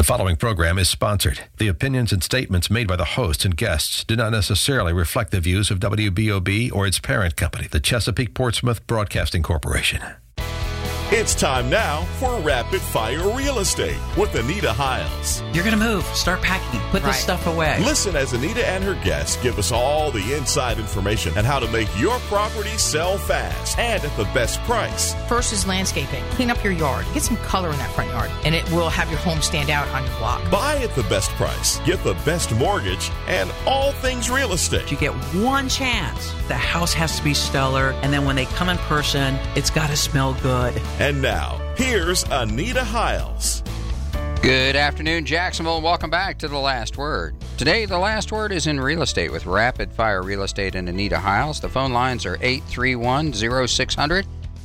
following program is sponsored. The opinions and statements made by the hosts and guests do not necessarily reflect the views of WBOB or its parent company, the Chesapeake Portsmouth Broadcasting Corporation. It's time now for Rapid Fire Real Estate with Anita Hiles. You're going to move. Start packing. Put this stuff away. Listen as Anita and her guests give us all the inside information on how to make your property sell fast and at the best price. First is landscaping. Clean up your yard. Get some color in that front yard, and it will have your home stand out on your block. Buy at the best price. Get the best mortgage and all things real estate. You get one chance. The house has to be stellar, and then when they come in person, it's got to smell good. And now, here's Anita Hiles. Good afternoon, Jacksonville, and welcome back to The Last Word. Today, The Last Word is in real estate with Rapid Fire Real Estate and Anita Hiles. The phone lines are 831-0600,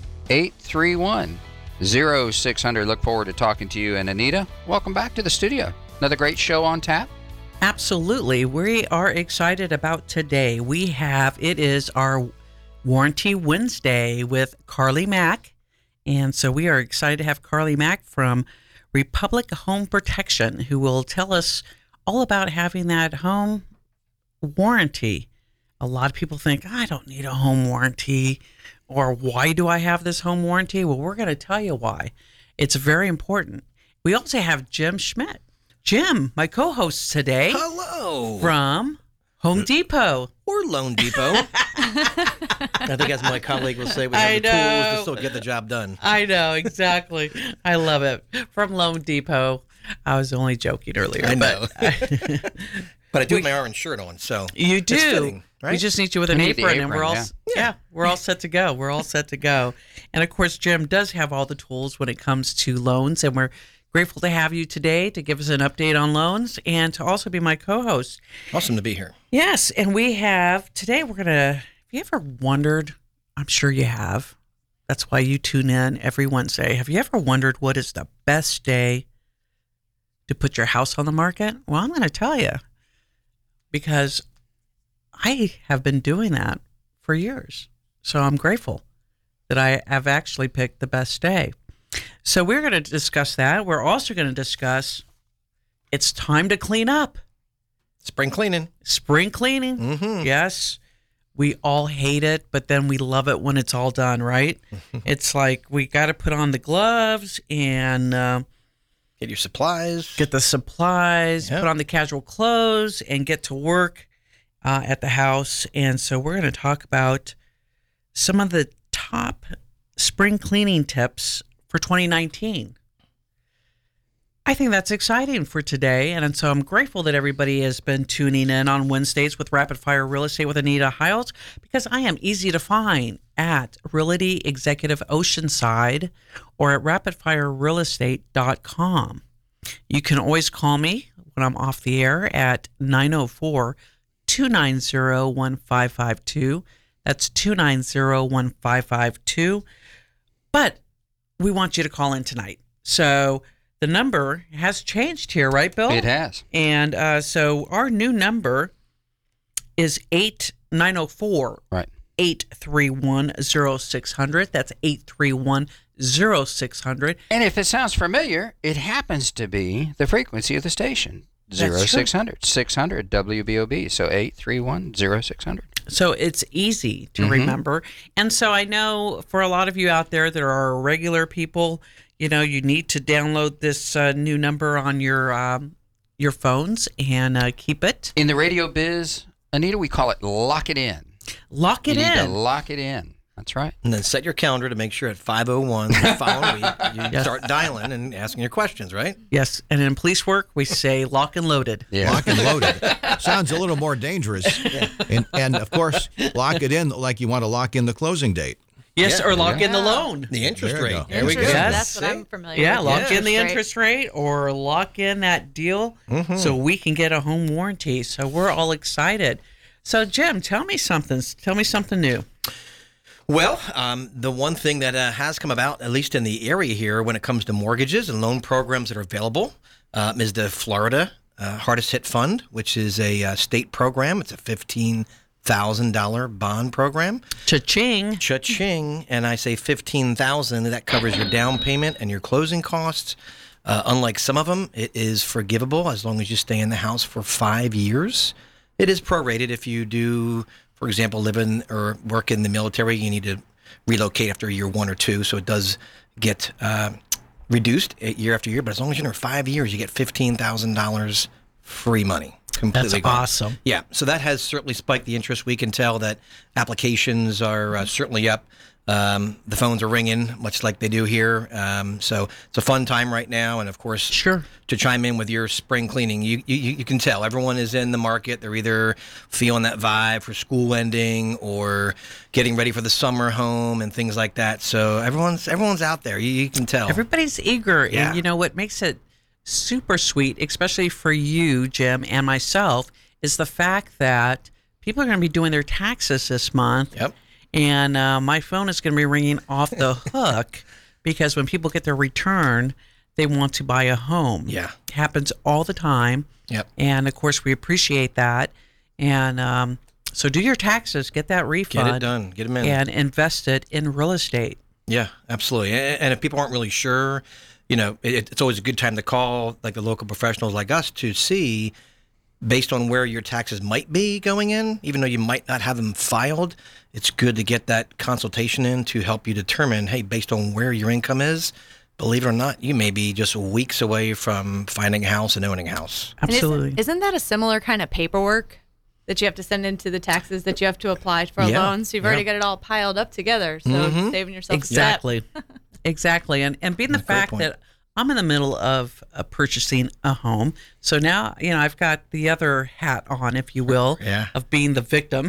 831-0600. Look forward to talking to you. And Anita, welcome back to the studio. Another great show on tap. Absolutely. We are excited about today. It is our Warranty Wednesday with Carly Mack. And so we are excited to have Carly Mack from Republic Home Protection, who will tell us all about having that home warranty. A lot of people think, I don't need a home warranty, or why do I have this home warranty? Well, we're going to tell you why. It's very important. We also have Jim Schmidt. Jim, my co-host today. Hello. From Home Depot. Or Loan Depot. I think as my colleague will say, we have the tools to still get the job done. I know, exactly. I love it. From Loan Depot. I was only joking earlier. I know. But I do have my orange shirt on, so you do. It's fitting, right? We just need you with an apron, and we're all we're all set to go. We're all set to go. And of course, Jim does have all the tools when it comes to loans, and we're grateful to have you today to give us an update on loans and to also be my co-host. Awesome to be here. Yes, and we have today. We're gonna. Have you ever wondered? I'm sure you have. That's why you tune in every Wednesday. Have you ever wondered what is the best day to put your house on the market? Well, I'm going to tell you, because I have been doing that for years. So I'm grateful that I have actually picked the best day. So we're going to discuss that. We're also going to discuss it's time to clean up. Spring cleaning. Spring cleaning. Mm-hmm. Yes. We all hate it, but then we love it when it's all done, right? It's like we got to put on the gloves and get your supplies. Get the supplies, put on the casual clothes, and get to work at the house. And so we're going to talk about some of the top spring cleaning tips for 2019. I think that's exciting for today, and so I'm grateful that everybody has been tuning in on Wednesdays with Rapid Fire Real Estate with Anita Hiles, because I am easy to find at Realty Executive Oceanside or at rapidfirerealestate.com. You can always call me when I'm off the air at 904-290-1552. That's 290-1552. But we want you to call in tonight. So the number has changed here, right, Bill? It has. And so our new number is 904 right. 831-0600. That's 831-0600. And if it sounds familiar, it happens to be the frequency of the station, 0600, 600 WBOB. So 831-0600. So it's easy to remember. And so I know for a lot of you out there that are regular people, you know, you need to download this new number on your phones and keep it. In the radio biz, Anita, we call it lock it in. Lock it in. You need to lock it in. That's right. And then set your calendar to make sure at 5:01 the following week you start dialing and asking your questions, right? Yes. And in police work, we say lock and loaded. Yeah. Lock and loaded. Sounds a little more dangerous. And of course, lock it in like you want to lock in the closing date. Yes, or lock in the loan. The interest There you rate. go. There we go. Yes. That's what I'm familiar Yeah, with. lock in the Interest interest rate or lock in that deal so we can get a home warranty. So we're all excited. So, Jim, tell me something. Tell me something new. Well, the one thing that has come about, at least in the area here, when it comes to mortgages and loan programs that are available, is the Florida Hardest Hit Fund, which is a state program. It's a $15,000 bond program. Cha-ching. Cha-ching. And I say $15,000. That covers your down payment and your closing costs. Unlike some of them, it is forgivable as long as you stay in the house for 5 years. It is prorated if you do, for example, live in or work in the military. You need to relocate after year 1 or 2, so it does get reduced year after year. But as long as you're in 5 years, you get $15,000 free money. Completely That's gone. awesome. Yeah, so that has certainly spiked the interest. We can tell that applications are certainly up. The phones are ringing, much like they do here. So it's a fun time right now. And, of course, Sure. to chime in with your spring cleaning, you can tell everyone is in the market. They're either feeling that vibe for school ending or getting ready for the summer home and things like that. So everyone's out there. You can tell. Everybody's eager. Yeah. And you know what makes it super sweet, especially for you, Jim, and myself, is the fact that people are going to be doing their taxes this month. Yep. And my phone is going to be ringing off the hook because when people get their return, they want to buy a home. Yeah. It happens all the time. Yep. And, of course, we appreciate that. And so do your taxes, get that refund. Get it done. Get them in. And invest it in real estate. Yeah, absolutely. And if people aren't really sure, it's always a good time to call like the local professionals like us to see, based on where your taxes might be going in, even though you might not have them filed, it's good to get that consultation in to help you determine, hey, based on where your income is, believe it or not, you may be just weeks away from finding a house and owning a house. And Absolutely. Isn't that a similar kind of paperwork that you have to send into the taxes that you have to apply for a Yeah, loan? So you've already got it all piled up together. So saving yourself a step. Exactly. Exactly. And being the Great fact point. that I'm in the middle of purchasing a home. So now, I've got the other hat on, if you will, Yeah. of being the victim.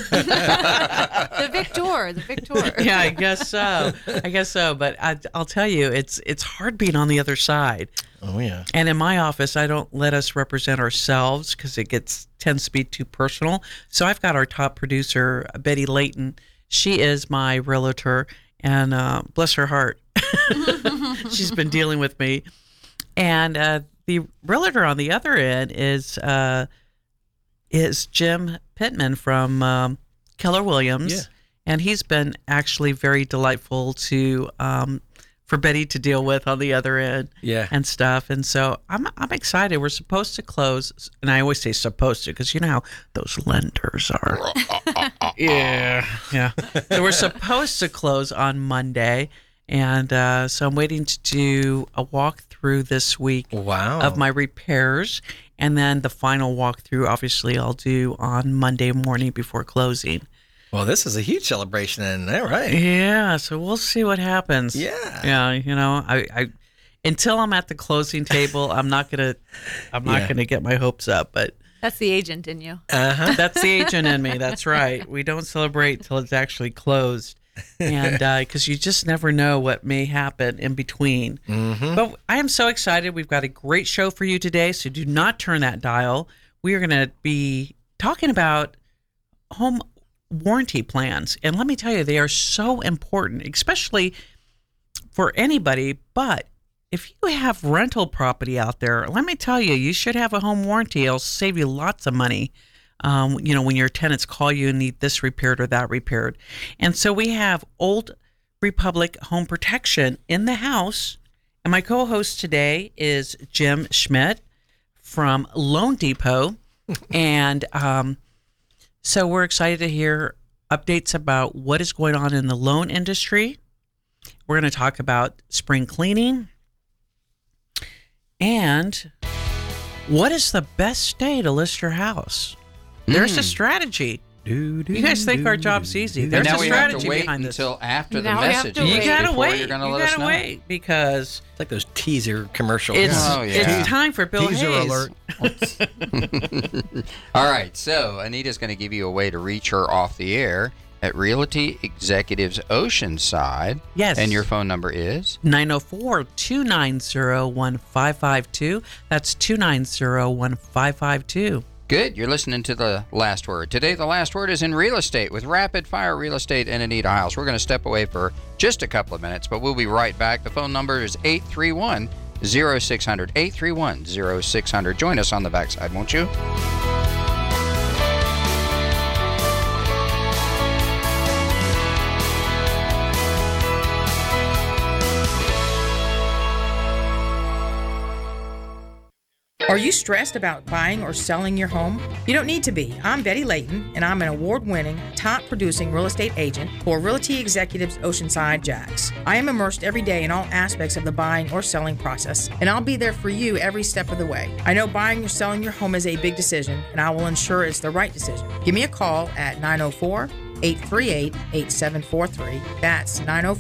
The victor. Yeah, I guess so. But I'll tell you, it's hard being on the other side. Oh, yeah. And in my office, I don't let us represent ourselves because it tends to be too personal. So I've got our top producer, Betty Layton. She is my realtor, and bless her heart, she's been dealing with me. And the realtor on the other end is Jim Pittman from Keller Williams. Yeah. And he's been actually very delightful for Betty to deal with on the other end. Yeah. And stuff. And so I'm excited. We're supposed to close, and I always say supposed to because you know how those lenders are. Yeah. So we're supposed to close on Monday, and so I'm waiting to do a walkthrough this week Wow. of my repairs, and then the final walkthrough, obviously, I'll do on Monday morning before closing. Well, this is a huge celebration, and all right. Yeah, so we'll see what happens. Yeah. Yeah, I until I'm at the closing table, I'm not gonna get my hopes up, but That's the agent in you. that's the agent in me. That's right. We don't celebrate till it's actually closed, and because you just never know what may happen in between. Mm-hmm. But I am so excited. We've got a great show for you today, so do not turn that dial. We are going to be talking about home warranty plans, and let me tell you, they are so important, especially for anybody. But if you have rental property out there, let me tell you, you should have a home warranty. It'll save you lots of money. When your tenants call you and need this repaired or that repaired. And so we have Old Republic Home Protection in the house. And my co-host today is Jim Schmidt from Loan Depot. And so we're excited to hear updates about what is going on in the loan industry. We're going to talk about spring cleaning. And what is the best day to list your house? There's a strategy. You guys think our job's easy. There's now a we have strategy to wait behind this. until after the Now we have message. to You wait. gotta before wait. You're gonna You let us gotta know. wait because It's like those teaser commercials. it's Oh, yeah. it's time for Bill Teaser Hayes. alert. All right, so Anita's going to give you a way to reach her off the air at Realty Executives Oceanside. Yes. And your phone number is? 904-290-1552. That's 290-1552. Good. You're listening to The Last Word. Today, The Last Word is in real estate with Rapid Fire Real Estate and Anita Hiles. We're going to step away for just a couple of minutes, but we'll be right back. The phone number is 831-0600. 831-0600. Join us on the backside, won't you? Are you stressed about buying or selling your home? You don't need to be. I'm Betty Layton, and I'm an award-winning, top-producing real estate agent for Realty Executives Oceanside Jax. I am immersed every day in all aspects of the buying or selling process, and I'll be there for you every step of the way. I know buying or selling your home is a big decision, and I will ensure it's the right decision. Give me a call at 904-838-8743. That's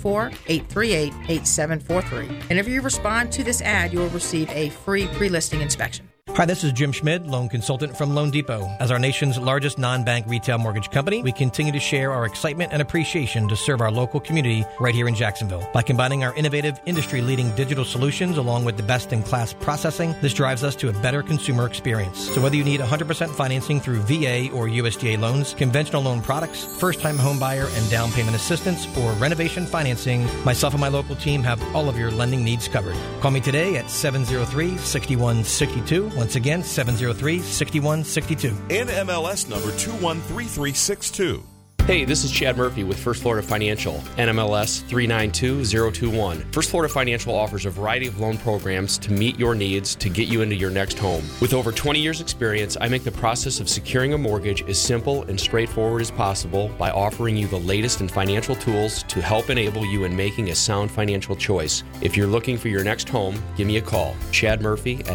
904-838-8743. And if you respond to this ad, you will receive a free pre-listing inspection. Hi, this is Jim Schmid, loan consultant from Loan Depot. As our nation's largest non-bank retail mortgage company, we continue to share our excitement and appreciation to serve our local community right here in Jacksonville. By combining our innovative, industry-leading digital solutions along with the best-in-class processing, this drives us to a better consumer experience. So whether you need 100% financing through VA or USDA loans, conventional loan products, first-time home buyer and down payment assistance, or renovation financing, myself and my local team have all of your lending needs covered. Call me today at 703-6162. Once again, 703-6162. NMLS number 213362. Hey, this is Chad Murphy with First Florida Financial, NMLS 392021. First Florida Financial offers a variety of loan programs to meet your needs to get you into your next home. With over 20 years experience, I make the process of securing a mortgage as simple and straightforward as possible by offering you the latest in financial tools to help enable you in making a sound financial choice. If you're looking for your next home, give me a call. Chad Murphy at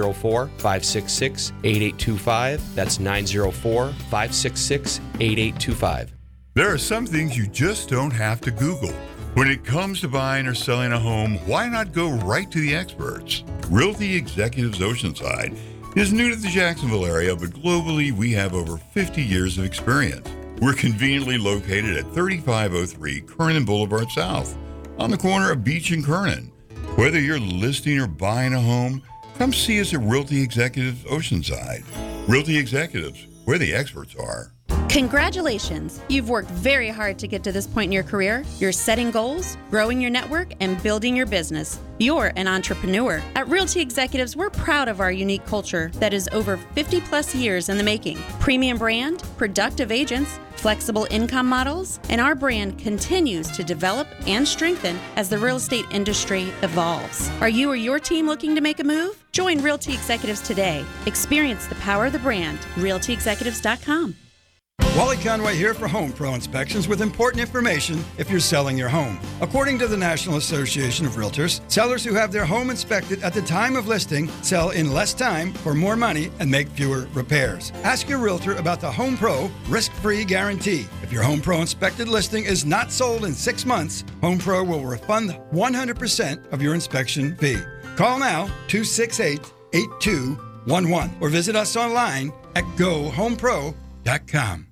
904-566-8825. That's 904-566-8825. There are some things you just don't have to Google. When it comes to buying or selling a home, why not go right to the experts? Realty Executives Oceanside is new to the Jacksonville area, but globally we have over 50 years of experience. We're conveniently located at 3503 Kernan Boulevard South, on the corner of Beach and Kernan. Whether you're listing or buying a home, come see us at Realty Executives Oceanside. Realty Executives, where the experts are. Congratulations! You've worked very hard to get to this point in your career. You're setting goals, growing your network, and building your business. You're an entrepreneur. At Realty Executives, we're proud of our unique culture that is over 50 plus years in the making. Premium brand, productive agents, flexible income models, and our brand continues to develop and strengthen as the real estate industry evolves. Are you or your team looking to make a move? Join Realty Executives today. Experience the power of the brand. RealtyExecutives.com. Wally Conway here for Home Pro Inspections with important information if you're selling your home. According to the National Association of Realtors, sellers who have their home inspected at the time of listing sell in less time for more money and make fewer repairs. Ask your realtor about the Home Pro risk-free guarantee. If your Home Pro inspected listing is not sold in 6 months, Home Pro will refund 100% of your inspection fee. Call now 268-8211 or visit us online at GoHomePro.com.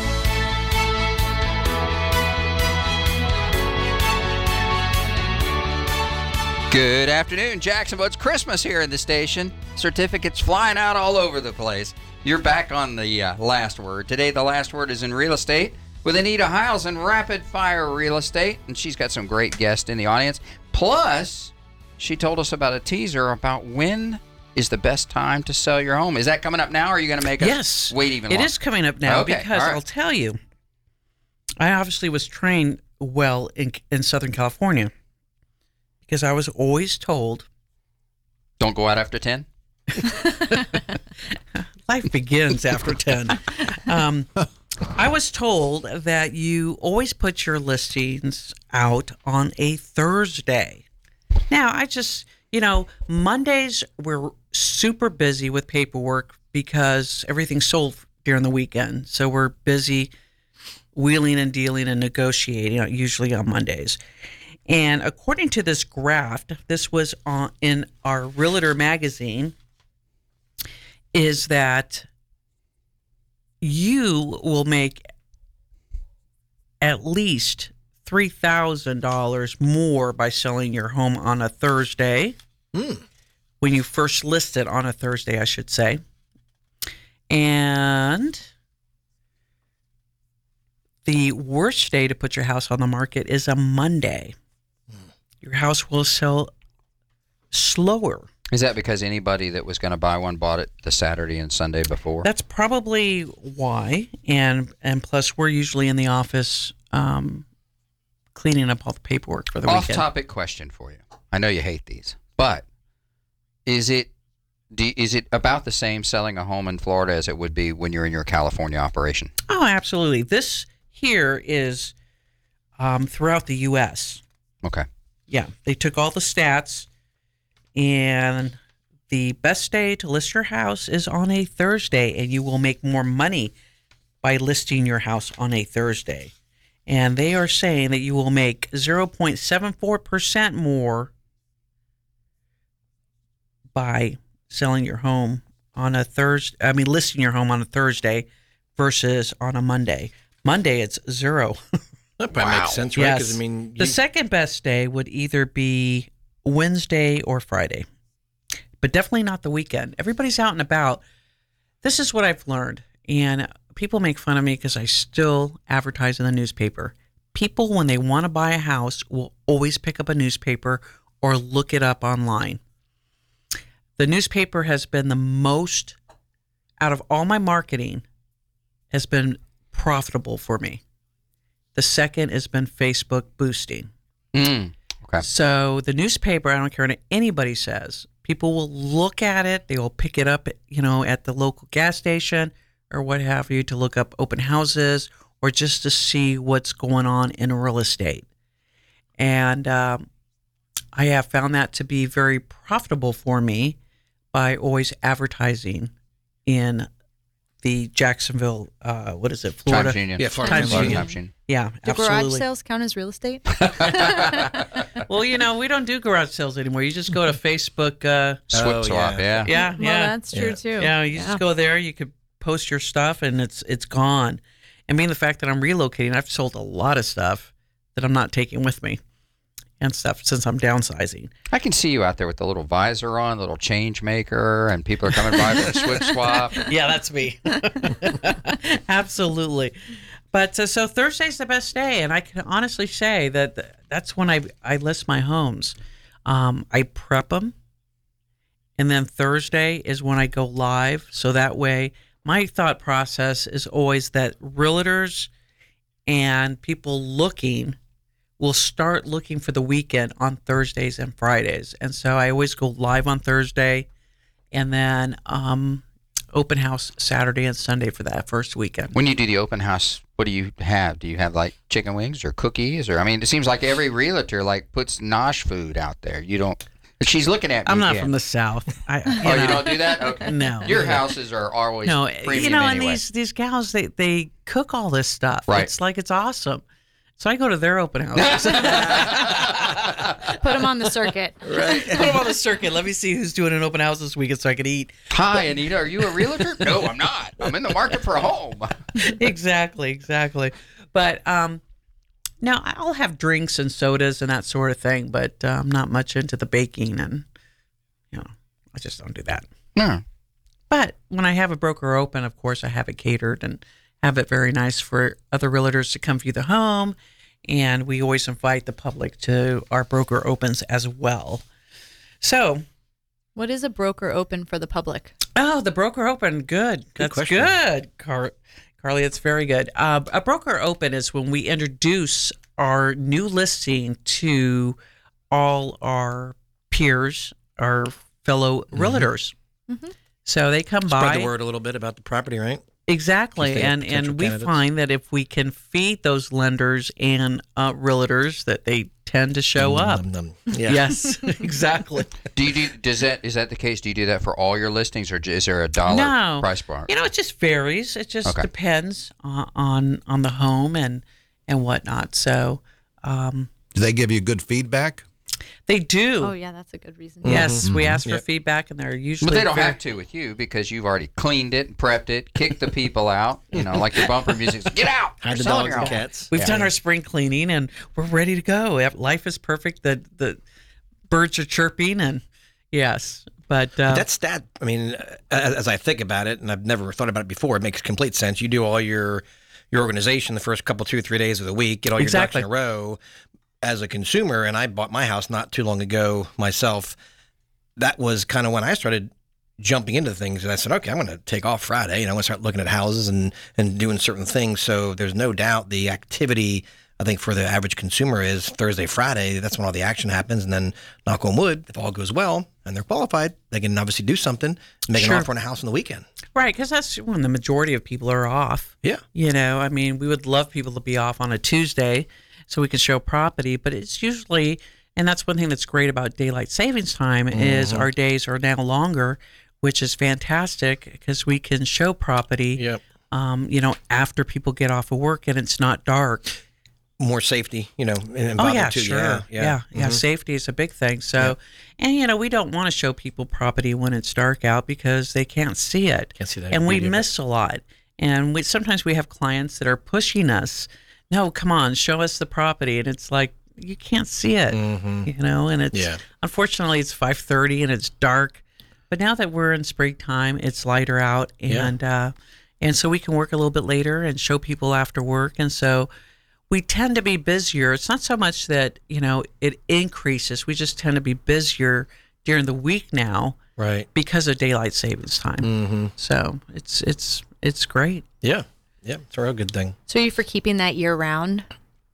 Good afternoon, Jacksonville. It's Christmas here in the station. Certificates flying out all over the place. You're back on the last word. Today, the last word is in real estate with Anita Hiles in Rapid Fire Real Estate. And she's got some great guests in the audience. Plus, she told us about a teaser about when is the best time to sell your home. Is that coming up now, or are you going to make us wait even longer? It is coming up now because I'll tell you, I obviously was trained well in Southern California. Because I was always told, don't go out after 10? Life begins after 10. I was told that you always put your listings out on a Thursday. Now, I just, Mondays we're super busy with paperwork because everything's sold during the weekend. So we're busy wheeling and dealing and negotiating, usually on Mondays. And according to this graph, this was in our Realtor magazine, is that you will make at least $3,000 more by selling your home on a Thursday. When you first list it on a Thursday, I should say. And the worst day to put your house on the market is a Monday. Your house will sell slower. Is that because anybody that was going to buy one bought it the Saturday and Sunday before? That's probably why. And plus, we're usually in the office cleaning up all the paperwork for the weekend. Off-topic question for you. I know you hate these, but is it Is it about the same selling a home in Florida as it would be when you're in your California operation? Oh, absolutely. This here is throughout the U.S. Okay. Yeah, they took all the stats, and the best day to list your house is on a Thursday, and you will make more money by listing your house on a Thursday. And they are saying that you will make 0.74% more by selling your home on a Thursday. Listing your home on a Thursday versus on a Monday. Monday, it's 0. That probably makes sense, right? Yes. Because the second best day would either be Wednesday or Friday, but definitely not the weekend. Everybody's out and about. This is what I've learned, and people make fun of me because I still advertise in the newspaper. People, when they want to buy a house, will always pick up a newspaper or look it up online. The newspaper has been the most, out of all my marketing, has been profitable for me. The second has been Facebook boosting. Okay. So the newspaper, I don't care what anybody says, people will look at it. They will pick it up, at the local gas station or what have you, to look up open houses or just to see what's going on in real estate. And I have found that to be very profitable for me by always advertising in the Jacksonville, Florida? Times Union. Yeah, Florida Times Union. Yeah, Do absolutely. garage sales count as real estate? Well, we don't do garage sales anymore. You just go to Facebook. Swap, yeah. Yeah, Well, that's true too. Yeah, you just go there. You could post your stuff, and it's gone. And being the fact that I'm relocating, I've sold a lot of stuff that I'm not taking with me and stuff since I'm downsizing. I can see you out there with the little visor on, little change maker, and people are coming by for a Swift swap. Yeah, that's me. Absolutely. But so Thursday's the best day, and I can honestly say that that's when I list my homes. I prep them, and then Thursday is when I go live. So that way, my thought process is always that realtors and people looking will start looking for the weekend on Thursdays and Fridays. And so I always go live on Thursday, and then open house Saturday and Sunday for that first weekend. When you do the open house, what do you have? Do you have like chicken wings or cookies? Or it seems like every realtor puts nosh food out there. You don't. She's looking at me. I'm not from the South. You don't do that? Okay. No. Your houses are always premium anyway. And these gals, they cook all this stuff. Right. It's awesome. So I go to their open houses. Put them on the circuit. Right. Put them on the circuit. Let me see who's doing an open house this weekend so I can eat. Hi, Anita. Are you a realtor? No, I'm not. I'm in the market for a home. Exactly. But now I'll have drinks and sodas and that sort of thing, but I'm not much into the baking, and I just don't do that. No. But when I have a broker open, of course, I have it catered and have it very nice for other realtors to come view the home. And we always invite the public to our broker opens as well. So, what is a broker open for the public? Oh, the broker open. Good. That's question. good, Carly. It's very good. A broker open is when we introduce our new listing to all our peers, our fellow realtors. Mm-hmm. So they come by. Spread the word a little bit about the property, right? Exactly. And we candidates. find that if we can feed those lenders and realtors, that they tend to show up. Yeah. Yes, exactly. Is that the case? Do you do that for all your listings, or is there a dollar price bar? It just varies. It just depends on the home and whatnot. So, do they give you good feedback? They do. Oh, yeah, that's a good reason. Yes, we ask for feedback, and they're usually. But they don't have to with you because you've already cleaned it, prepped it, kicked the people out. Like your bumper music. Get out! Hide the dogs and cats. We've done our spring cleaning, and we're ready to go. Life is perfect. The birds are chirping, and yes. But that stat, as I think about it, and I've never thought about it before, it makes complete sense. You do all your organization the first couple, 2-3 days of the week, get all your ducks in a row. As a consumer, and I bought my house not too long ago myself, that was kind of when I started jumping into things. And I said, okay, I'm going to take off Friday. I'm going to start looking at houses and doing certain things. So there's no doubt the activity I think for the average consumer is Thursday, Friday. That's when all the action happens. And then, knock on wood, if all goes well and they're qualified, they can obviously do something and make an offer on a house on the weekend. Right, because that's when the majority of people are off. Yeah. You know, I mean, we would love people to be off on a Tuesday so we can show property, but it's usually, and that's one thing that's great about daylight savings time is our days are now longer, which is fantastic because we can show property, you know, after people get off of work and it's not dark. More safety, you know, involved Oh, yeah, too. sure. Yeah. Safety is a big thing. So, and, you know, we don't want to show people property when it's dark out because they can't see it. Can't see that. And we miss a lot. And sometimes we have clients that are pushing us, no, come on, show us the property. And it's like, you can't see it, you know, and it's, unfortunately, it's 5:30 and it's dark. But now that we're in springtime, it's lighter out. And so we can work a little bit later and show people after work. And so we tend to be busier. It's not so much that, you know, it increases. We just tend to be busier during the week now, right? Because of daylight savings time. So it's great. Yeah, it's a real good thing. So are you for keeping that year round?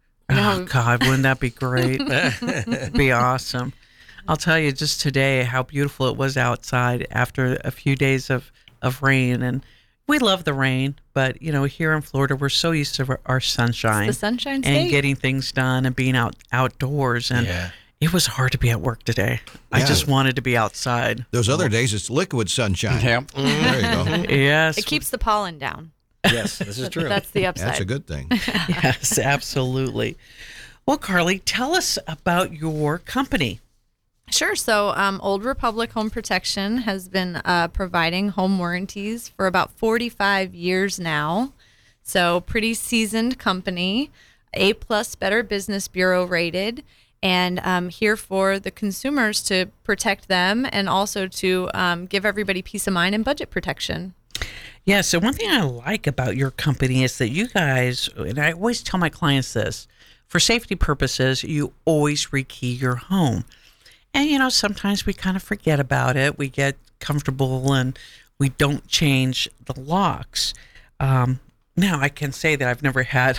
Oh God, wouldn't that be great? It'd be awesome. I'll tell you just today how beautiful it was outside after a few days of rain. And we love the rain, but, you know, here in Florida, we're so used to our sunshine. It's the sunshine and state. getting things done and being outdoors. And it was hard to be at work today. I just wanted to be outside. Those other days, it's liquid sunshine. There you go. Yes. It keeps the pollen down. Yes, this is true. That's the upside. That's a good thing. Yes, absolutely. Well, Carly, tell us about your company. Sure. So Old Republic Home Protection has been providing home warranties for about 45 years now. So pretty seasoned company, A+ Better Business Bureau rated, and here for the consumers to protect them and also to give everybody peace of mind and budget protection. Yeah, so one thing I like about your company is that you guys, and I always tell my clients this, for safety purposes, you always rekey your home. And, you know, sometimes we kind of forget about it. We get comfortable and we don't change the locks. Now, I can say that I've never had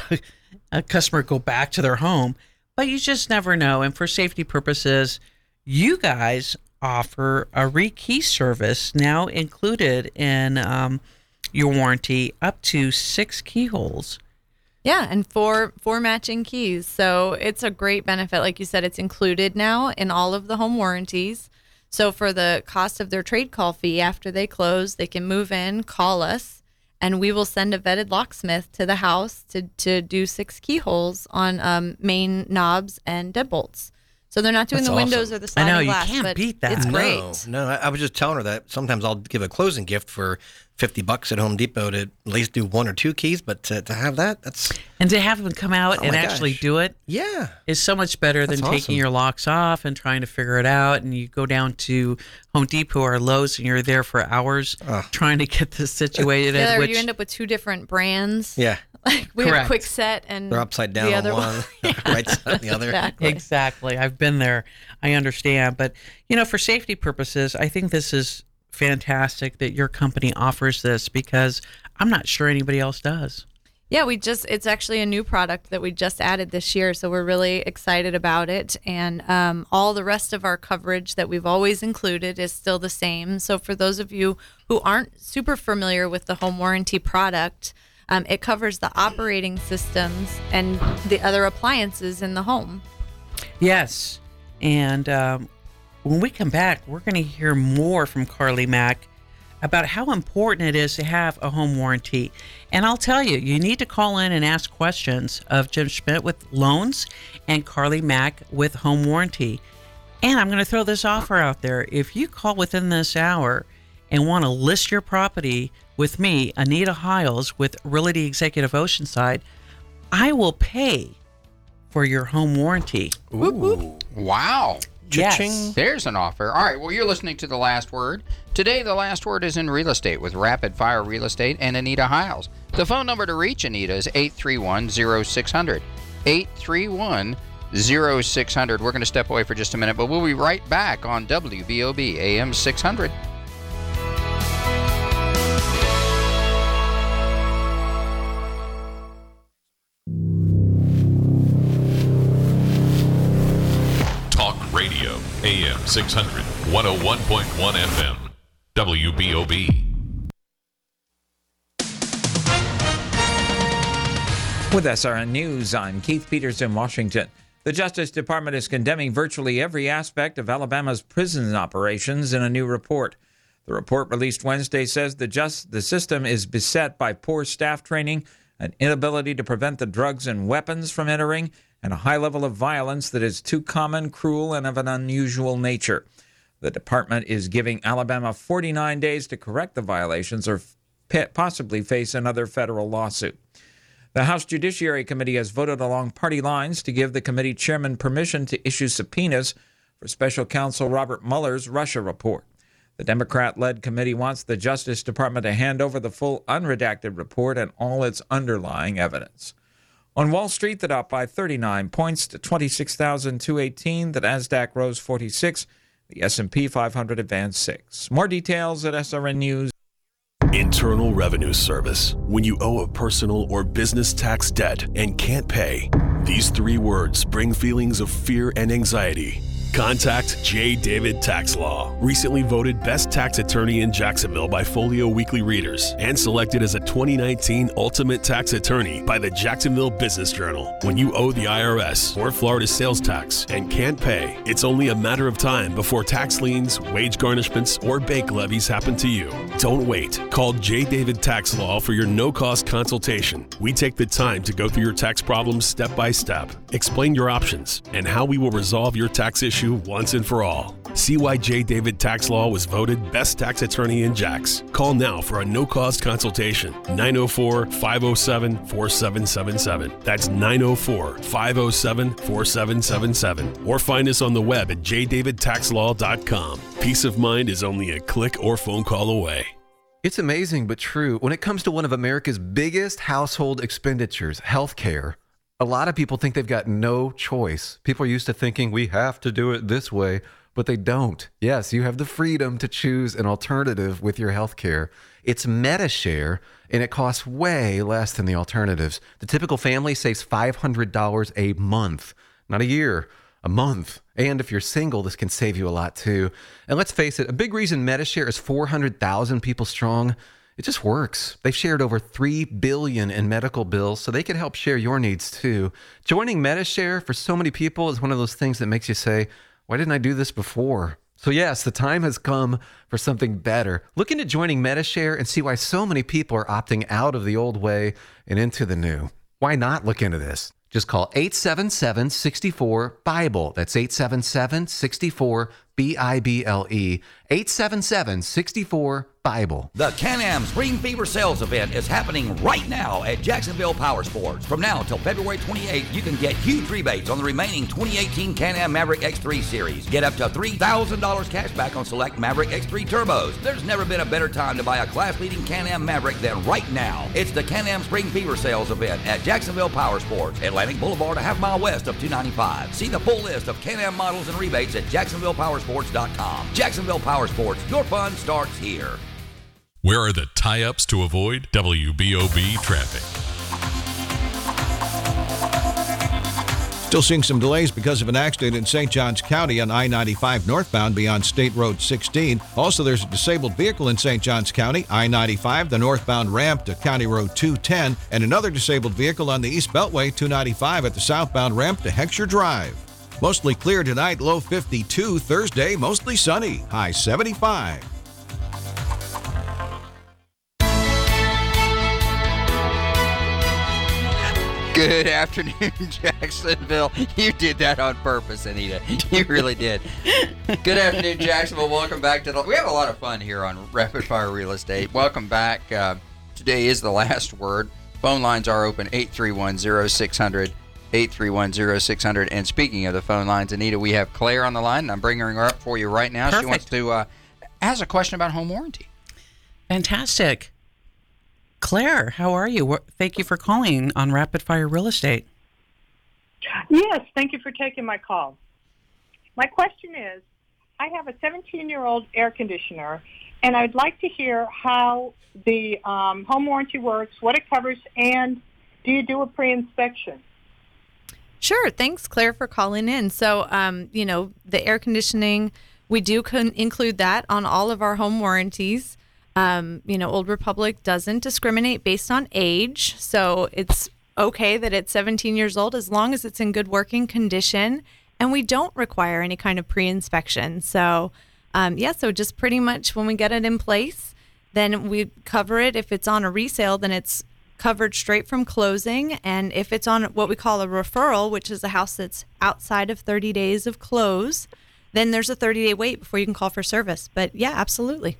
a customer go back to their home, but you just never know. And for safety purposes, you guys offer a rekey service now included in your warranty up to 6 keyholes. Yeah, and four matching keys. So it's a great benefit. Like you said, it's included now in all of the home warranties. So for the cost of their trade call fee after they close, they can move in, call us, and we will send a vetted locksmith to the house to do 6 keyholes on main knobs and deadbolts. So they're not doing the windows or the sliding glass. I know, you can't beat that. It's great. No, I was just telling her that sometimes I'll give a closing gift for $50 at Home Depot to at least do 1 or 2 keys, but to have that's... And to have them come out and actually do it is so much better than taking your locks off and trying to figure it out. And you go down to Home Depot or Lowe's and you're there for hours trying to get this situated. Yeah, or you end up with 2 different brands. Yeah. Like we have Quick Set and they're upside down the on other one, right side on the other. Exactly. I've been there. I understand. But, you know, for safety purposes, I think this is fantastic that your company offers this because I'm not sure anybody else does. Yeah, it's actually a new product that we just added this year, so we're really excited about it. And all the rest of our coverage that we've always included is still the same. So for those of you who aren't super familiar with the home warranty product, it covers the operating systems and the other appliances in the home. Yes. And when we come back, we're going to hear more from Carly Mack about how important it is to have a home warranty. And I'll tell you, you need to call in and ask questions of Jim Schmidt with loans and Carly Mack with home warranty. And I'm going to throw this offer out there. If you call within this hour and want to list your property with me, Anita Hiles with Realty Executive Oceanside, I will pay for your home warranty. Ooh. Wow. Yes. There's an offer. All right, well, you're listening to The Last Word. Today, The Last Word is in real estate with Rapid Fire Real Estate and Anita Hiles. The phone number to reach Anita is 831-0600. 831-0600. We're going to step away for just a minute, but we'll be right back on WBOB AM 600. 600 101.1 FM. WBOB. With SRN News, I'm Keith Peters in Washington. The Justice Department is condemning virtually every aspect of Alabama's prison operations in a new report. The report released Wednesday says the system is beset by poor staff training, an inability to prevent the drugs and weapons from entering, and a high level of violence that is too common, cruel, and of an unusual nature. The department is giving Alabama 49 days to correct the violations or possibly face another federal lawsuit. The House Judiciary Committee has voted along party lines to give the committee chairman permission to issue subpoenas for Special Counsel Robert Mueller's Russia report. The Democrat-led committee wants the Justice Department to hand over the full unredacted report and all its underlying evidence. On Wall Street, the Dow by 39 points to 26,218. The Nasdaq rose 46. The S&P 500 advanced 6. More details at SRN News. Internal Revenue Service. When you owe a personal or business tax debt and can't pay, these 3 words bring feelings of fear and anxiety. Contact J. David Tax Law. Recently voted Best Tax Attorney in Jacksonville by Folio Weekly Readers and selected as a 2019 Ultimate Tax Attorney by the Jacksonville Business Journal. When you owe the IRS or Florida sales tax and can't pay, it's only a matter of time before tax liens, wage garnishments, or bank levies happen to you. Don't wait. Call J. David Tax Law for your no-cost consultation. We take the time to go through your tax problems step by step, explain your options, and how we will resolve your tax issue once and for all. See why J. David Tax Law was voted Best Tax Attorney in Jax. Call now for a no-cost consultation. 904-507-4777. That's 904-507-4777. Or find us on the web at jdavidtaxlaw.com. Peace of mind is only a click or phone call away. It's amazing but true. When it comes to one of America's biggest household expenditures, healthcare, a lot of people think they've got no choice. People are used to thinking we have to do it this way, but they don't. Yes, you have the freedom to choose an alternative with your health care. It's Medi-Share, and it costs way less than the alternatives. The typical family saves $500 a month, not a year, a month. And if you're single, this can save you a lot too. And let's face it, a big reason Medi-Share is 400,000 people strong. It just works. They've shared over $3 billion in medical bills, so they can help share your needs too. Joining Medi-Share for so many people is one of those things that makes you say, why didn't I do this before? So yes, the time has come for something better. Look into joining Medi-Share and see why so many people are opting out of the old way and into the new. Why not look into this? Just call 877-64-BIBLE. That's 877-64-BIBLE. 877-64-BIBLE. The Can-Am Spring Fever Sales Event is happening right now at Jacksonville Power Sports. From now until February 28th, you can get huge rebates on the remaining 2018 Can-Am Maverick X3 series. Get up to $3,000 cash back on select Maverick X3 turbos. There's never been a better time to buy a class-leading Can-Am Maverick than right now. It's the Can-Am Spring Fever Sales Event at Jacksonville Power Sports, Atlantic Boulevard, a half-mile west of 295. See the full list of Can-Am models and rebates at JacksonvillePowersports.com. Jacksonville Power Sports, your fun starts here. Where are the tie-ups to avoid WBOB traffic? Still seeing some delays because of an accident in St. Johns County on I-95 northbound beyond State Road 16. Also, there's a disabled vehicle in St. Johns County, I-95, the northbound ramp to County Road 210, and another disabled vehicle on the East Beltway 295 at the southbound ramp to Heckscher Drive. Mostly clear tonight, low 52. Thursday, mostly sunny, high 75. Good afternoon, Jacksonville. You did that on purpose, Anita. You really did. Good afternoon, Jacksonville. Welcome back to we have a lot of fun here on Rapid Fire Real Estate. Welcome back. Today is the last word. Phone lines are open, 831-0600, 831-0600. And speaking of the phone lines, Anita, we have Claire on the line, and I'm bringing her up for you right now. Perfect. She wants to ask a question about home warranty. Fantastic. Claire, how are you? Thank you for calling on Rapid Fire Real Estate. Yes, thank you for taking my call. My question is, I have a 17-year-old air conditioner, and I'd like to hear how the home warranty works, what it covers, and do you do a pre-inspection? Sure. Thanks, Claire, for calling in. So, the air conditioning, We do include that on all of our home warranties. Old Republic doesn't discriminate based on age, so it's okay that it's 17 years old as long as it's in good working condition, and we don't require any kind of pre-inspection. So, so just pretty much when we get it in place, then we cover it. If it's on a resale, then it's covered straight from closing, and if it's on what we call a referral, which is a house that's outside of 30 days of close, then there's a 30-day wait before you can call for service. But yeah, absolutely.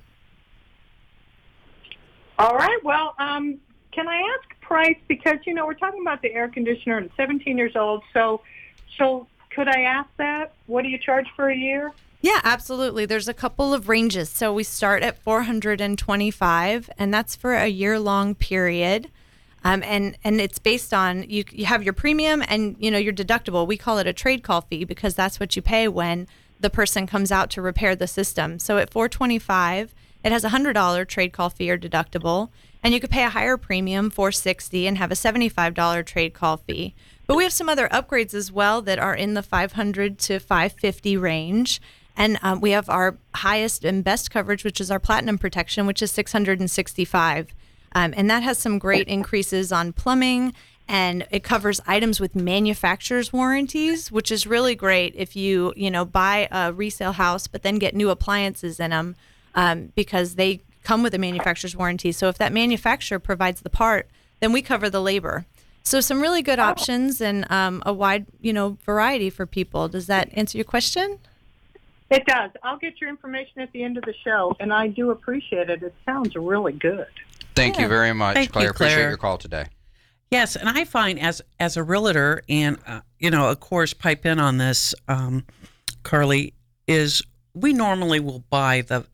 All right. Well, can I ask price? Because, we're talking about the air conditioner and 17 years old. So could I ask that? What do you charge for a year? Yeah, absolutely. There's a couple of ranges. So we start at $425, and that's for a year-long period. And it's based on, you have your premium and, your deductible. We call it a trade call fee because that's what you pay when the person comes out to repair the system. So at $425, it has a $100 trade call fee or deductible, and you could pay a higher premium, $460, and have a $75 trade call fee. But we have some other upgrades as well that are in the $500 to $550 range. And we have our highest and best coverage, which is our platinum protection, which is $665. And that has some great increases on plumbing, and it covers items with manufacturer's warranties, which is really great if you, buy a resale house but then get new appliances in them. Because they come with a manufacturer's warranty. So if that manufacturer provides the part, then we cover the labor. So some really good options and a wide, variety for people. Does that answer your question? It does. I'll get your information at the end of the show, and I do appreciate it. It sounds really good. Thank you very much, Thank Claire. you, Claire. Appreciate your call today. Yes, and I find as a realtor, and of course, pipe in on this, Carly, is we normally will buy the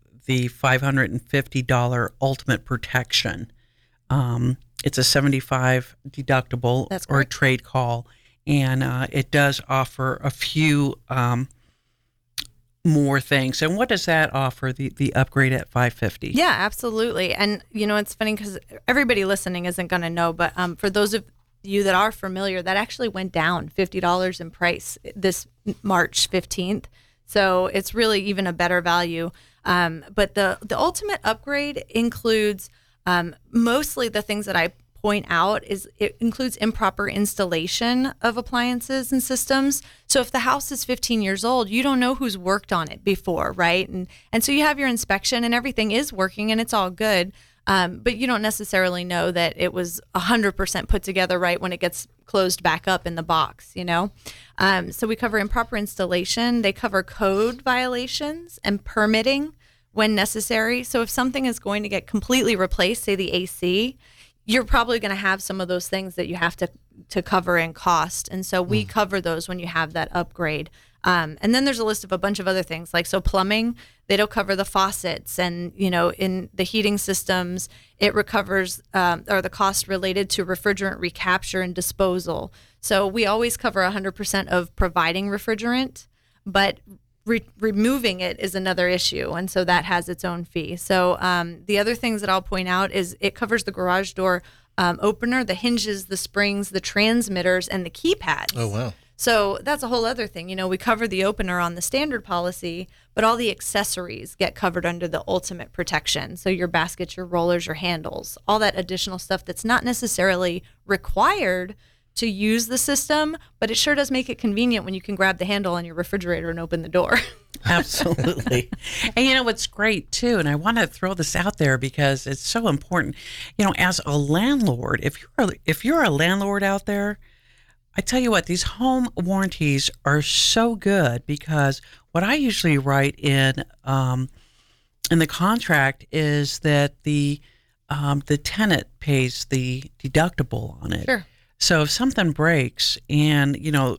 $550 ultimate protection. It's a $75 deductible or a trade call, and it does offer a few more things. And what does that offer, the upgrade at $550? Yeah, absolutely. And, it's funny because everybody listening isn't going to know, but for those of you that are familiar, that actually went down $50 in price this March 15th. So it's really even a better value. But the ultimate upgrade includes mostly the things that I point out is it includes improper installation of appliances and systems. So if the house is 15 years old, you don't know who's worked on it before, right? And so you have your inspection and everything is working and it's all good. But you don't necessarily know that it was 100% put together right when it gets closed back up in the box, So we cover improper installation. They cover code violations and permitting when necessary. So if something is going to get completely replaced, say the AC, you're probably going to have some of those things that you have to cover in cost. And so we cover those when you have that upgrade. And then there's a list of a bunch of other things so plumbing, they don't cover the faucets and, in the heating systems, it recovers or the cost related to refrigerant recapture and disposal. So we always cover 100% of providing refrigerant, but removing it is another issue. And so that has its own fee. So the other things that I'll point out is it covers the garage door opener, the hinges, the springs, the transmitters, and the keypads. Oh, wow. So that's a whole other thing. We cover the opener on the standard policy, but all the accessories get covered under the ultimate protection. So your baskets, your rollers, your handles, all that additional stuff that's not necessarily required to use the system, but it sure does make it convenient when you can grab the handle on your refrigerator and open the door. Absolutely. And what's great too, and I want to throw this out there because it's so important, as a landlord, if you're a landlord out there, I tell you what, these home warranties are so good because what I usually write in the contract is that the tenant pays the deductible on it. Sure. So if something breaks and,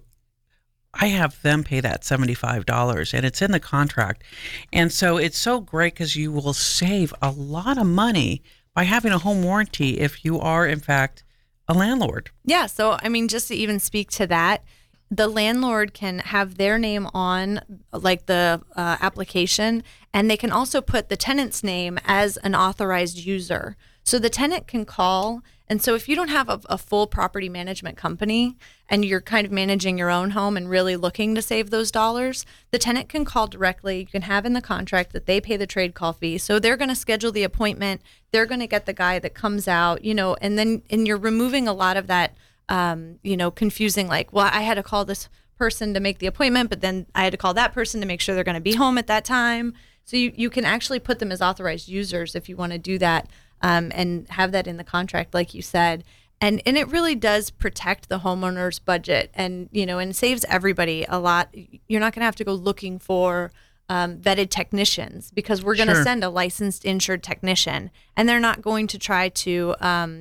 I have them pay that $75 and it's in the contract. And so it's so great because you will save a lot of money by having a home warranty if you are, in fact, a landlord. Yeah. So, just to even speak to that, the landlord can have their name on like the application, and they can also put the tenant's name as an authorized user. So the tenant can call. And so if you don't have a full property management company and you're kind of managing your own home and really looking to save those dollars, the tenant can call directly. You can have in the contract that they pay the trade call fee. So they're going to schedule the appointment. They're going to get the guy that comes out, and you're removing a lot of that confusing, like, well, I had to call this person to make the appointment, but then I had to call that person to make sure they're going to be home at that time. So you can actually put them as authorized users if you want to do that, and have that in the contract, like you said. And it really does protect the homeowner's budget, and saves everybody a lot. You're not going to have to go looking for vetted technicians, because we're going to send a licensed, insured technician, and they're not going to try to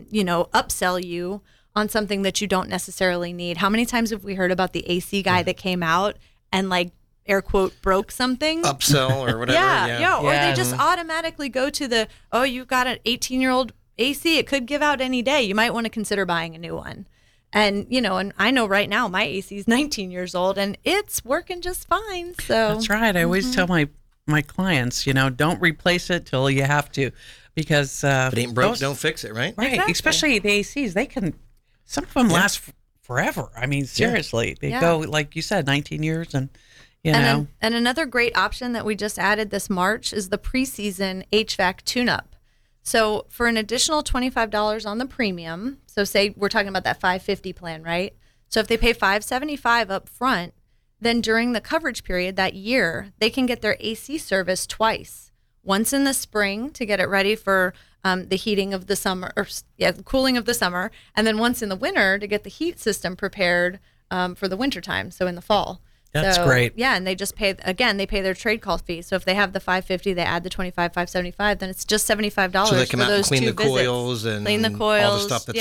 upsell you on something that you don't necessarily need. How many times have we heard about the AC guy that came out and, like, air quote, broke something? Upsell or whatever. Yeah. Or they just automatically go to you've got an 18-year-old AC. It could give out any day. You might want to consider buying a new one. And, and I know right now my AC is 19 years old and it's working just fine. So that's right. I always tell my clients, don't replace it till you have to, because if it ain't broke, don't fix it, right? Right. Exactly. Especially the ACs, some of them last forever. I mean, seriously, they go, like you said, 19 years and, And another great option that we just added this March is the preseason HVAC tune-up. So for an additional $25 on the premium, so say we're talking about that $550 plan, right? So if they pay $575 up front, then during the coverage period that year, they can get their AC service twice. Once in the spring to get it ready for the heating of the summer, cooling of the summer, and then once in the winter to get the heat system prepared for the winter time, so in the fall. That's great. Yeah, and they just pay their trade call fee. So if they have the $550, they add the $575, then it's just $75 so they come for out those and clean two the visits. coils and clean the coils. All the stuff that's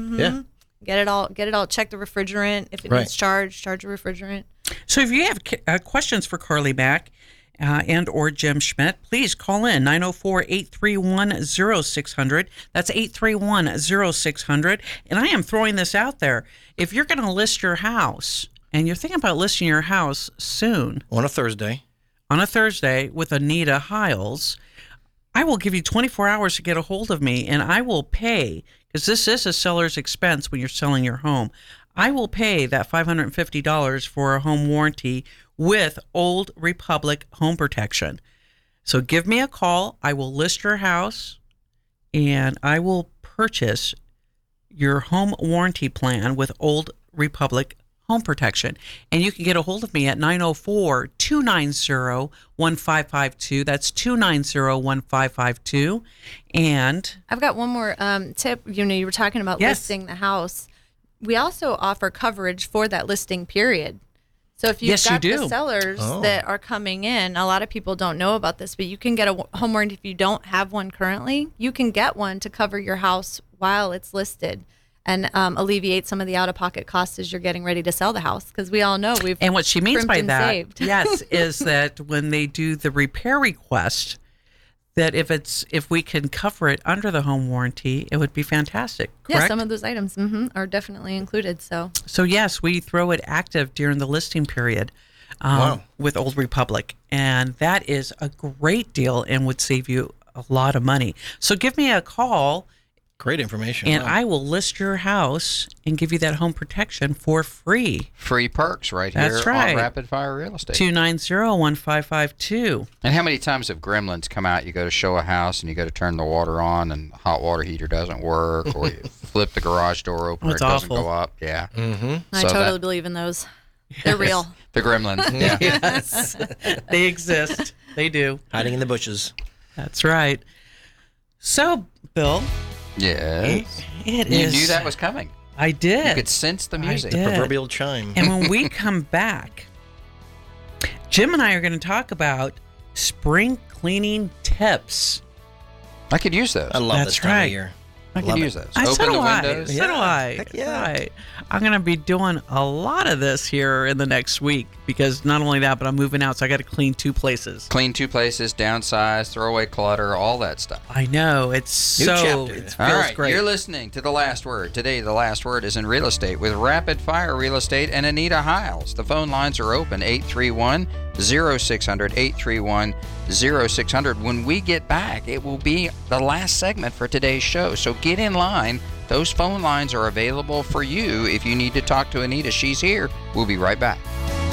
Get it all. Check the refrigerant if it needs charge the refrigerant. So if you have questions for Carly Mack and or Jim Schmidt, please call in 904-831-0600. That's 831-0600. And I am throwing this out there. If you're going to list your house, and you're thinking about listing your house soon. On a Thursday with Anita Hiles, I will give you 24 hours to get a hold of me, and I will pay, because this is a seller's expense when you're selling your home. I will pay that $550 for a home warranty with Old Republic Home Protection. So give me a call. I will list your house, and I will purchase your home warranty plan with Old Republic Home Protection. And you can get a hold of me at 904-290-1552. That's 290-1552. And I've got one more tip. You were talking about listing the house. We also offer coverage for that listing period. So if you've got the sellers that are coming in, a lot of people don't know about this, but you can get a home warranty if you don't have one currently. You can get one to cover your house while it's listed, and alleviate some of the out-of-pocket costs as you're getting ready to sell the house, because we all know we've and what she means by that, saved. yes, is that when they do the repair request, that if we can cover it under the home warranty, it would be fantastic. Correct? Yeah, some of those items are definitely included. So yes, we throw it active during the listing period with Old Republic, and that is a great deal and would save you a lot of money. So give me a call. Great information. And I will list your house and give you that home protection for free. Free perks on Rapid Fire Real Estate. 290-1552. And how many times have gremlins come out? You go to show a house and you go to turn the water on and the hot water heater doesn't work, or you flip the garage door open, or it doesn't go up. Yeah. Mm-hmm. I totally believe in those. They're real. The gremlins. Yeah. Yes. They exist. They do. Hiding in the bushes. That's right. So, Bill. Yes. You knew that was coming. I did. You could sense the music. The proverbial chime. And when we come back, Jim and I are going to talk about spring cleaning tips. I could use those. I love this time of year. I can use those. So Open do the I. windows. So do I. Heck yeah. Right. I'm going to be doing a lot of this here in the next week because not only that, but I'm moving out, so I got to clean 2 places. Clean 2 places, downsize, throw away clutter, all that stuff. I know. It's New so... chapter. It feels All right, great. you're listening to The Last Word. Today, The Last Word is in real estate with Rapid Fire Real Estate and Anita Hiles. The phone lines are open, 831-0600, 831-0600. When we get back, it will be the last segment for today's show, so get in line. Those phone lines are available for you if you need to talk to Anita. She's here. We'll be right back.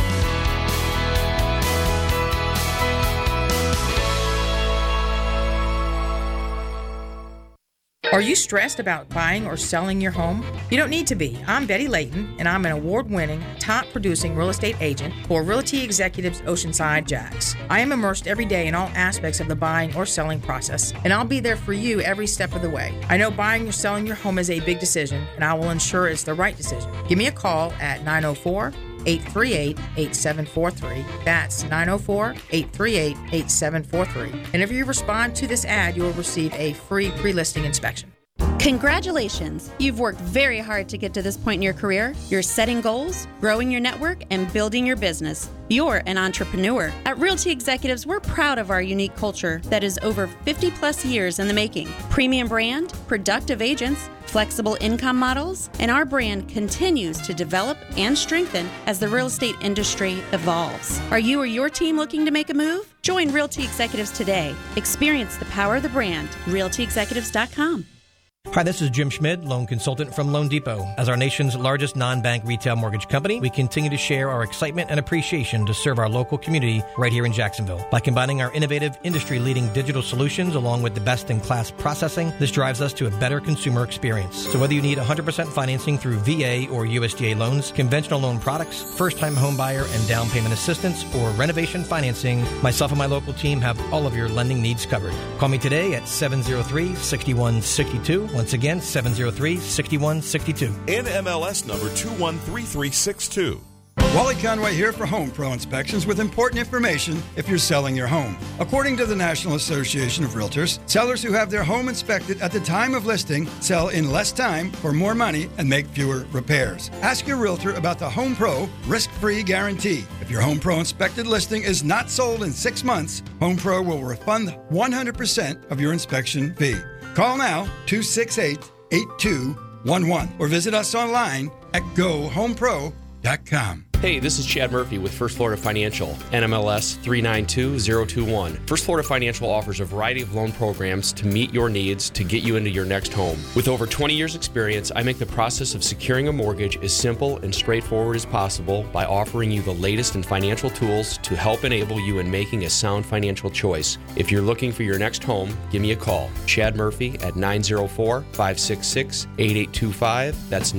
Are you stressed about buying or selling your home? You don't need to be. I'm Betty Layton, and I'm an award-winning, top-producing real estate agent for Realty Executives Oceanside Jacks. I am immersed every day in all aspects of the buying or selling process, and I'll be there for you every step of the way. I know buying or selling your home is a big decision, and I will ensure it's the right decision. Give me a call at 904-838-8743. That's 904-838-8743. And if you respond to this ad, you will receive a free pre-listing inspection. Congratulations! You've worked very hard to get to this point in your career. You're setting goals, growing your network, and building your business. You're an entrepreneur. At Realty Executives, we're proud of our unique culture that is over 50 plus years in the making. Premium brand, productive agents, flexible income models, and our brand continues to develop and strengthen as the real estate industry evolves. Are you or your team looking to make a move? Join Realty Executives today. Experience the power of the brand. RealtyExecutives.com. Hi, this is Jim Schmid, loan consultant from Loan Depot. As our nation's largest non-bank retail mortgage company, we continue to share our excitement and appreciation to serve our local community right here in Jacksonville. By combining our innovative, industry-leading digital solutions along with the best-in-class processing, this drives us to a better consumer experience. So whether you need 100% financing through VA or USDA loans, conventional loan products, first-time home buyer and down payment assistance, or renovation financing, myself and my local team have all of your lending needs covered. Call me today at 703-6162. Once again, 703-6162. NMLS number 213362. Wally Conway here for Home Pro Inspections with important information if you're selling your home. According to the National Association of Realtors, sellers who have their home inspected at the time of listing sell in less time for more money and make fewer repairs. Ask your realtor about the Home Pro risk-free guarantee. If your Home Pro inspected listing is not sold in 6 months, Home Pro will refund 100% of your inspection fee. Call now, 268-8211, or visit us online at GoHomePro.com. Hey, this is Chad Murphy with First Florida Financial, NMLS 392021. First Florida Financial offers a variety of loan programs to meet your needs to get you into your next home. With over 20 years experience, I make the process of securing a mortgage as simple and straightforward as possible by offering you the latest in financial tools to help enable you in making a sound financial choice. If you're looking for your next home, give me a call. Chad Murphy at 904-566-8825. That's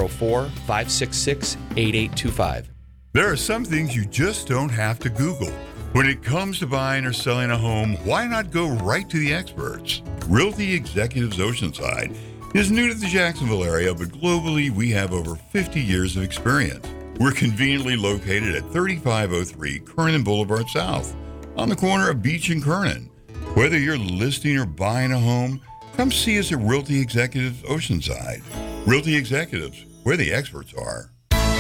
904-566-8825. There are some things you just don't have to Google. When it comes to buying or selling a home, why not go right to the experts? Realty Executives Oceanside is new to the Jacksonville area, but globally we have over 50 years of experience. We're conveniently located at 3503 Kernan Boulevard South, on the corner of Beach and Kernan. Whether you're listing or buying a home, come see us at Realty Executives Oceanside. Realty Executives, where the experts are.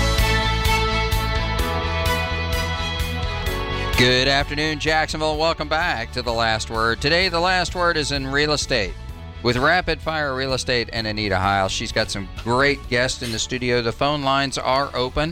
Good afternoon, Jacksonville. Welcome back to The Last Word. Today, The Last Word is in real estate with Rapid Fire Real Estate and Anita Hiles. She's got some great guests in the studio. The phone lines are open,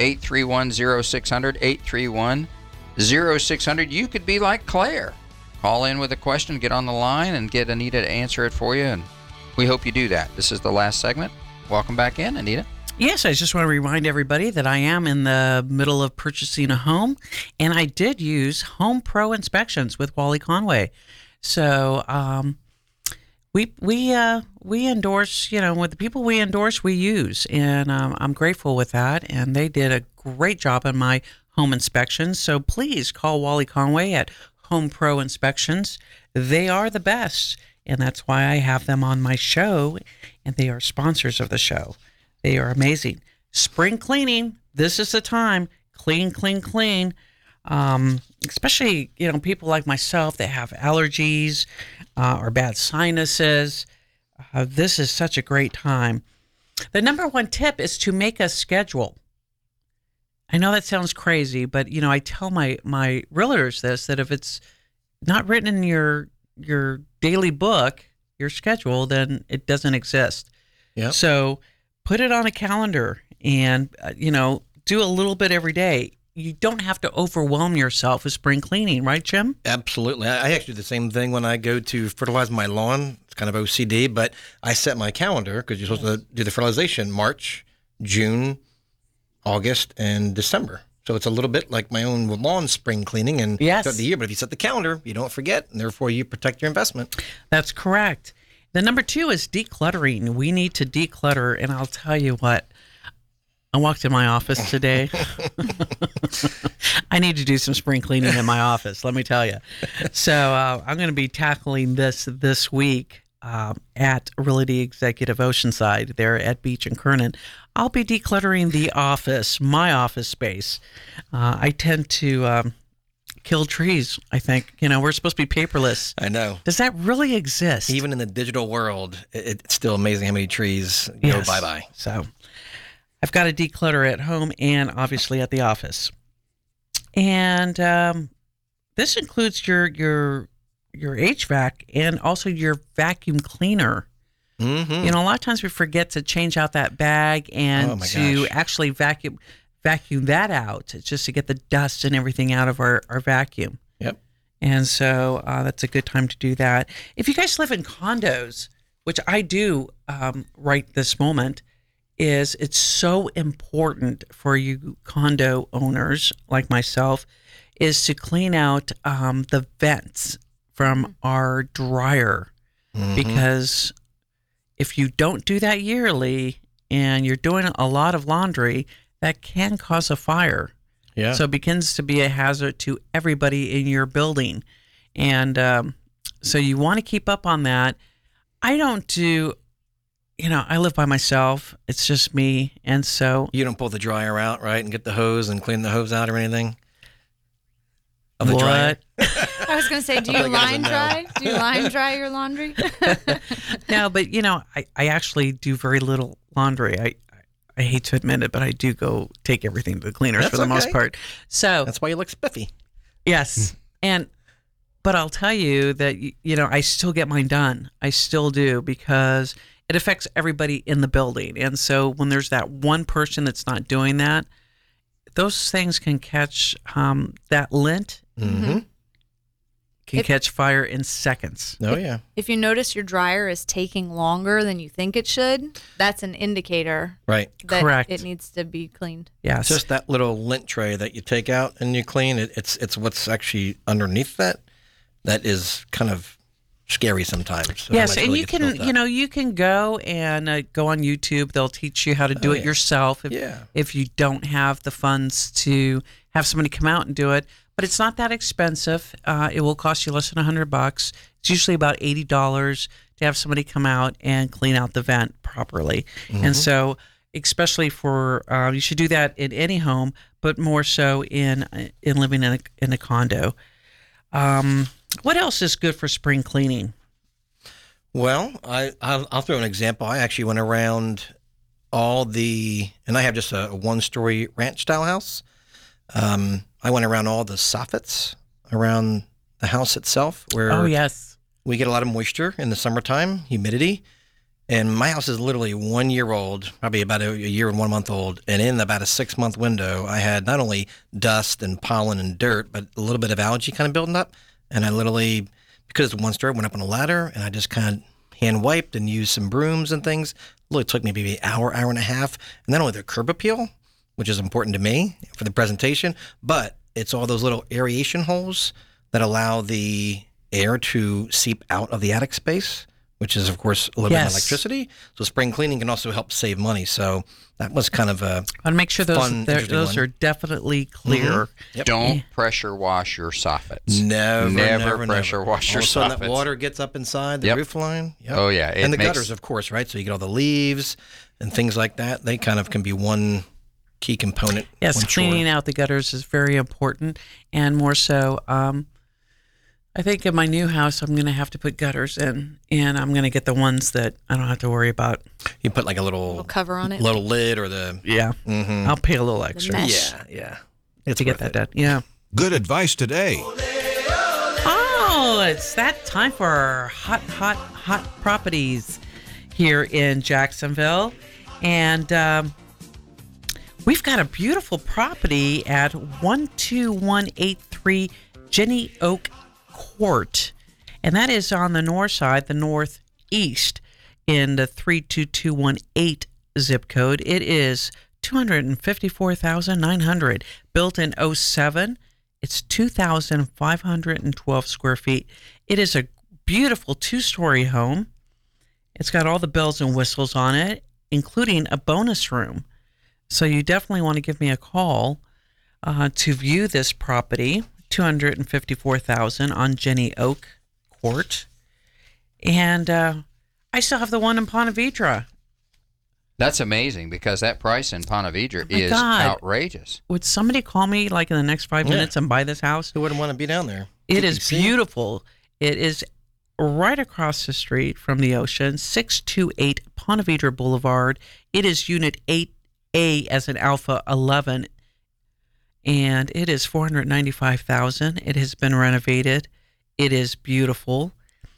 831-0600, 831-0600. You could be like Claire. Call in with a question, get on the line, and get Anita to answer it for you, and we hope you do that. This is the last segment. Welcome back in, Anita. Yes, I just want to remind everybody that I am in the middle of purchasing a home, and I did use Home Pro Inspections with Wally Conway. So we endorse, with the people we endorse, we use, and I'm grateful with that. And they did a great job on my home inspections. So please call Wally Conway at Home Pro Inspections. They are the best, and that's why I have them on my show, and they are sponsors of the show. They are amazing. Spring cleaning. This is the time. Clean, clean, clean. Especially, people like myself that have allergies or bad sinuses. this is such a great time. The number one tip is to make a schedule. I know that sounds crazy, but I tell my realtors this, that if it's not written in your daily book, your schedule, then it doesn't exist. Yeah. So put it on a calendar and do a little bit every day. You don't have to overwhelm yourself with spring cleaning, right, Jim? Absolutely. I actually do the same thing when I go to fertilize my lawn. It's kind of OCD, but I set my calendar because you're supposed to do the fertilization March, June, August, and December. So it's a little bit like my own lawn spring cleaning and throughout the year. But if you set the calendar, you don't forget, and therefore you protect your investment. That's correct. The number 2 is decluttering. We need to declutter, and I'll tell you what. I walked in my office today. I need to do some spring cleaning in my office, let me tell you. So I'm going to be tackling this week at Realty Executive Oceanside there at Beach and Kernan. I'll be decluttering the office, my office space. I tend to kill trees, I think. We're supposed to be paperless. I know. Does that really exist? Even in the digital world, it's still amazing how many trees go bye-bye. So I've got to declutter at home and obviously at the office. And this includes your HVAC and also your vacuum cleaner. Mm-hmm. A lot of times we forget to change out that bag and actually vacuum that out, just to get the dust and everything out of our vacuum. Yep. And so that's a good time to do that. If you guys live in condos, which I do right this moment, it's so important for you condo owners like myself is to clean out the vents from our dryer. Because if you don't do that yearly and you're doing a lot of laundry, that can cause a fire. Yeah. So it begins to be a hazard to everybody in your building. And so you want to keep up on that. I don't do, I live by myself. It's just me. And so. You don't pull the dryer out, right? And get the hose and clean the hose out or anything? Of the what? dryer? I was going to say, do you line dry? Do you line dry your laundry? No, but I actually do very little laundry. I hate to admit it, but I do go take everything to the cleaners for the most part. So that's why you look spiffy. Yes. But I'll tell you that, I still get mine done. I still do, because it affects everybody in the building. And so when there's that one person that's not doing that, those things can catch that lint. Mm-hmm. Can catch fire in seconds. Oh, yeah. If you notice your dryer is taking longer than you think it should, that's an indicator right. that Correct. it needs to be cleaned. Yes. Just that little lint tray that you take out and you clean, it's what's actually underneath that is kind of scary sometimes. So yes, and you can, you can go and go on YouTube. They'll teach you how to do it yourself if you don't have the funds to have somebody come out and do it. But it's not that expensive. It will cost you less than $100. It's usually about $80 to have somebody come out and clean out the vent properly. Mm-hmm. And so, especially for you should do that in any home, but more so in living in a condo. What else is good for spring cleaning? Well, I'll throw an example. I actually went around and I have just a one-story ranch-style house. I went around all the soffits around the house itself, where we get a lot of moisture in the summertime, humidity. And my house is literally 1 year old, probably about a year and 1 month old. And in about a 6 month window, I had not only dust and pollen and dirt, but a little bit of algae kind of building up. And I literally, because it's one story, went up on a ladder and I just kind of hand wiped and used some brooms and things. It took me maybe an hour and a half. And not only the curb appeal, which is important to me for the presentation, but it's all those little aeration holes that allow the air to seep out of the attic space, which is, of course, a little bit of electricity. So spring cleaning can also help save money. So that was kind of a I want to make sure those are definitely clear. Mm-hmm. Yep. Don't pressure wash your soffits. Never pressure wash your soffits. soffits. That water gets up inside the roof line. Yep. Oh, yeah. And the gutters, of course, right? So you get all the leaves and things like that. They kind of can be one key component. Yes, cleaning out the gutters is very important, and more so. I think in my new house, I'm going to have to put gutters in, and I'm going to get the ones that I don't have to worry about. You put like a little cover on it, little lid, or the I'll pay a little extra. Yeah. To get that done. Yeah. Good advice today. Oh, it's that time for our hot properties here in Jacksonville. And we've got a beautiful property at 12183 Jenny Oak Court. And that is on the north side, the northeast, in the 32218 zip code. It is $254,900, built in 07. It's 2,512 square feet. It is a beautiful 2-story home. It's got all the bells and whistles on it, including a bonus room. So you definitely want to give me a call to view this property, $254,000 on Jenny Oak Court. And I still have the one in Ponte Vedra. That's amazing, because that price in Ponte Vedra is outrageous. Would somebody call me like in the next 5 minutes and buy this house? Who wouldn't want to be down there? It is beautiful. It is right across the street from the ocean, 628 Ponte Vedra Boulevard. It is Unit 8A as in Alpha 11, and it is $495,000. It has been renovated. It is beautiful,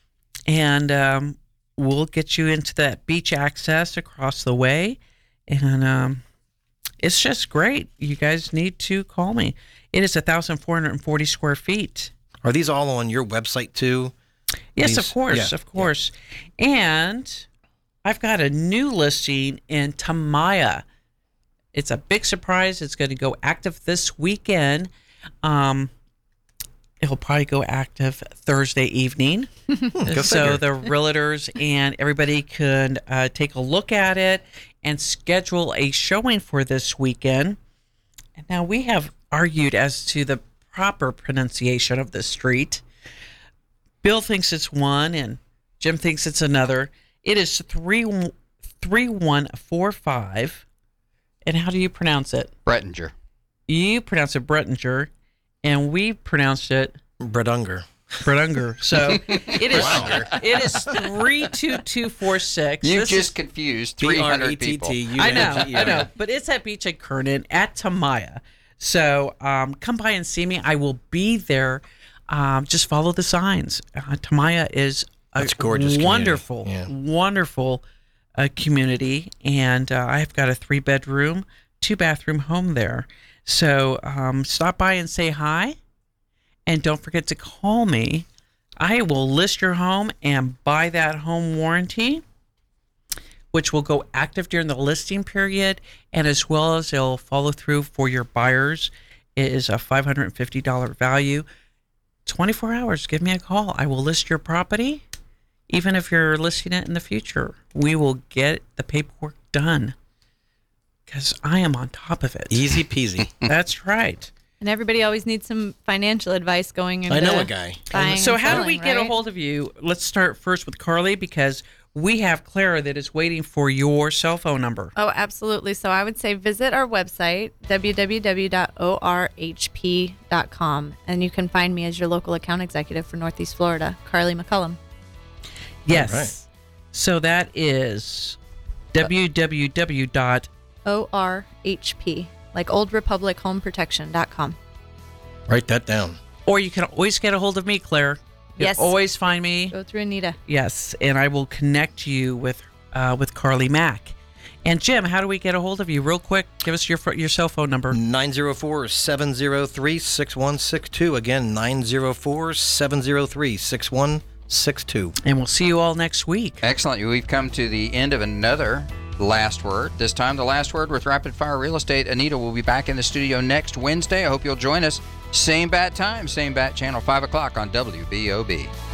and we'll get you into that beach access across the way, and it's just great. You guys need to call me. It is 1,440 square feet. Are these all on your website too? Yes, of course. Yeah. And I've got a new listing in Tamaya. It's a big surprise. It's going to go active this weekend. It'll probably go active Thursday evening. So the realtors and everybody could take a look at it and schedule a showing for this weekend. And now we have argued as to the proper pronunciation of the street. Bill thinks it's one and Jim thinks it's another. It is 3145. And how do you pronounce it? Brettinger. You pronounce it Brettinger, and we pronounced it Bredunger. So it is it is 32246. You just confused 300 people. I know. But it's at Beach at Kernan at Tamaya. So come by and see me. I will be there. Just follow the signs. Tamaya is a gorgeous, wonderful community, and I've got a 3-bedroom, 2-bathroom home there. So stop by and say hi, and don't forget to call me. I will list your home and buy that home warranty, which will go active during the listing period, and as well as it'll follow through for your buyers. It is a $550 value. 24 hours, give me a call. I will list your property. Even if you're listing it in the future, we will get the paperwork done because I am on top of it. Easy peasy. That's right. And everybody always needs some financial advice going into I know a guy. So how do we get a hold of you? Let's start first with Carly, because we have Clara that is waiting for your cell phone number. Oh, absolutely. So I would say visit our website, www.orhp.com, and you can find me as your local account executive for Northeast Florida, Carly McCullum. Yes. Right. So that is www.orhp, like Old Republic Home Protection.com. Write that down. Or you can always get a hold of me, Claire. You Yes. always find me. Go through Anita. Yes, and I will connect you with Carly Mack. And Jim, how do we get a hold of you? Real quick, give us your cell phone number. 904-703-6162. Again, 904-703-6162. And we'll see you all next week. Excellent. We've come to the end of another Last Word. This time, the Last Word with Rapid Fire Real Estate. Anita will be back in the studio next Wednesday. I hope you'll join us. Same bat time, same bat channel, 5 o'clock on WBOB.